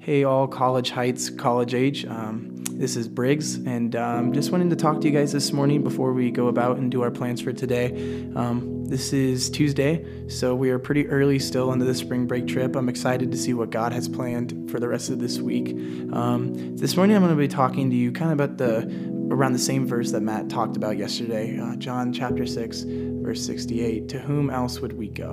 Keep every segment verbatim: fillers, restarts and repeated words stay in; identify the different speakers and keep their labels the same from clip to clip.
Speaker 1: Hey all, College Heights, college age. Um, this is Briggs, and um, just wanted to talk to you guys this morning before we go about and do our plans for today. Um, this is Tuesday, so we are pretty early still into the spring break trip. I'm excited to see what God has planned for the rest of this week. Um, this morning I'm going to be talking to you kind of about the around the same verse that Matt talked about yesterday, uh, John chapter six, verse sixty-eight. To whom else would we go?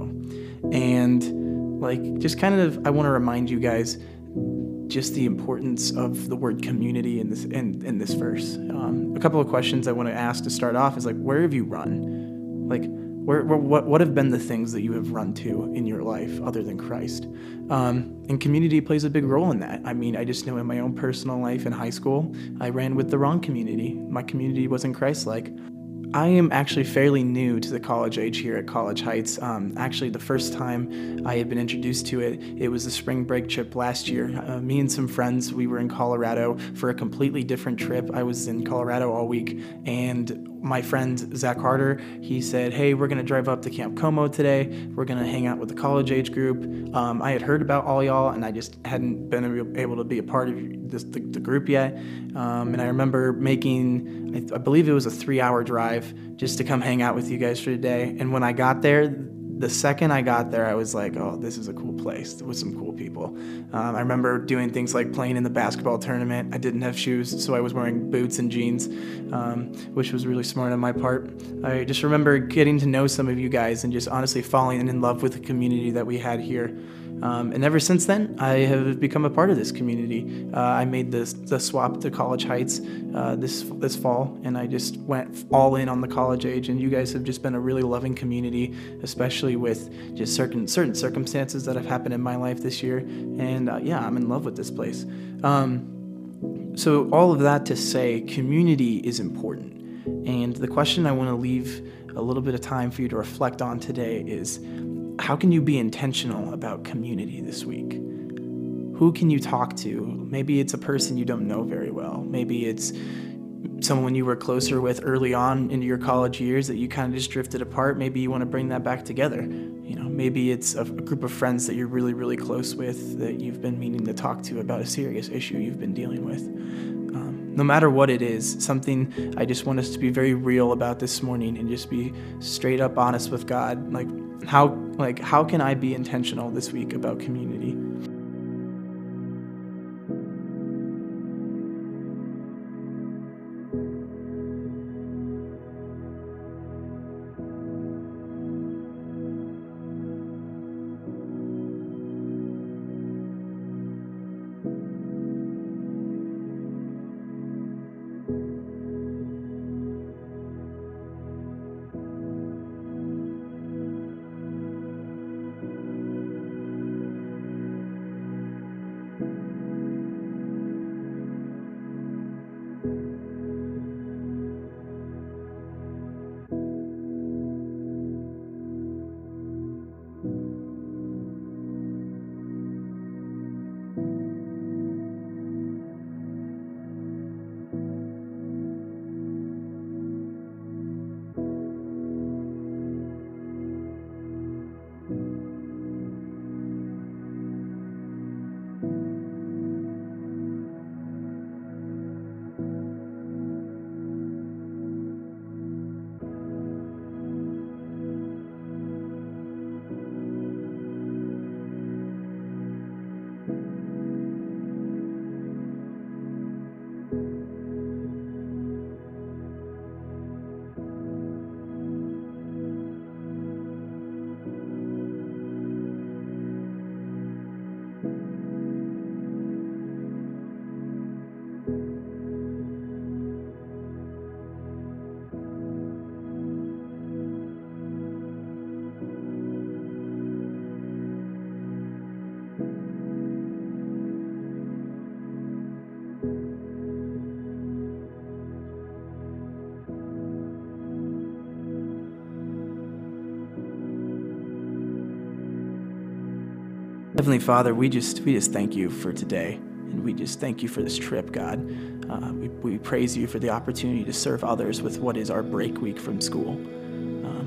Speaker 1: And like, just kind of, I want to remind you guys just the importance of the word community in this in, in this verse. Um, a couple of questions I want to ask to start off is like, where have you run? Like, where, where what what have been the things that you have run to in your life other than Christ? Um, and community plays a big role in that. I mean, I just know in my own personal life in high school, I ran with the wrong community. My community wasn't Christ-like. I am actually fairly new to the college age here at College Heights. Um, actually, the first time I had been introduced to it, it was a spring break trip last year. Uh, me and some friends, we were in Colorado for a completely different trip. I was in Colorado all week, and my friend Zach Carter, he said, hey, we're going to drive up to Camp Como today. We're going to hang out with the college age group. Um, I had heard about all y'all, and I just hadn't been able to be a part of this, the, the group yet. Um, and I remember making, I, I believe it was a three-hour drive just to come hang out with you guys for today. And when I got there, the second I got there, I was like, oh, this is a cool place with some cool people. Um, I remember doing things like playing in the basketball tournament. I didn't have shoes, so I was wearing boots and jeans, um, which was really smart on my part. I just remember getting to know some of you guys and just honestly falling in love with the community that we had here. Um, and ever since then, I have become a part of this community. Uh, I made this, the swap to College Heights uh, this this fall, and I just went all in on the college age. And you guys have just been a really loving community, especially with just certain certain circumstances that have happened in my life this year. And uh, yeah, I'm in love with this place. Um, so all of that to say, community is important. And the question I want to leave a little bit of time for you to reflect on today is, how can you be intentional about community this week? Who can you talk to? Maybe it's a person you don't know very well. Maybe it's someone you were closer with early on into your college years that you kind of just drifted apart. Maybe you want to bring that back together. You know, maybe it's a, a group of friends that you're really, really close with that you've been meaning to talk to about a serious issue you've been dealing with. Um, no matter what it is, something I just want us to be very real about this morning and just be straight up honest with God. Like, how like how can I be intentional this week about community? Heavenly Father, we just we just thank you for today, and we just thank you for this trip, God. Uh, we, we praise you for the opportunity to serve others with what is our break week from school. Um,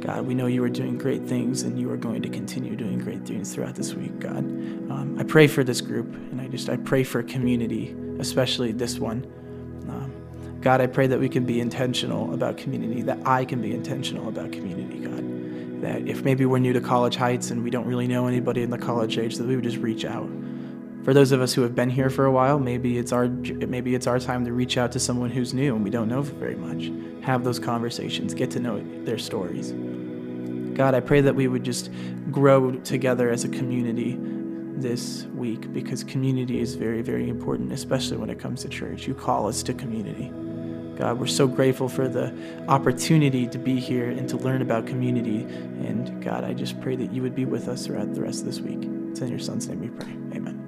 Speaker 1: God, we know you are doing great things, and you are going to continue doing great things throughout this week, God. Um, I pray for this group, and I just I pray for community, especially this one. Um, God, I pray that we can be intentional about community, that I can be intentional about community, God. That if maybe we're new to College Heights and we don't really know anybody in the college age, that we would just reach out. For those of us who have been here for a while, maybe it's our maybe it's our time to reach out to someone who's new and we don't know very much. Have those conversations, get to know their stories. God, I pray that we would just grow together as a community this week, because community is very, very important, especially when it comes to church. You call us to community. God, we're so grateful for the opportunity to be here and to learn about community. And God, I just pray that you would be with us throughout the rest of this week. It's in your Son's name we pray. Amen.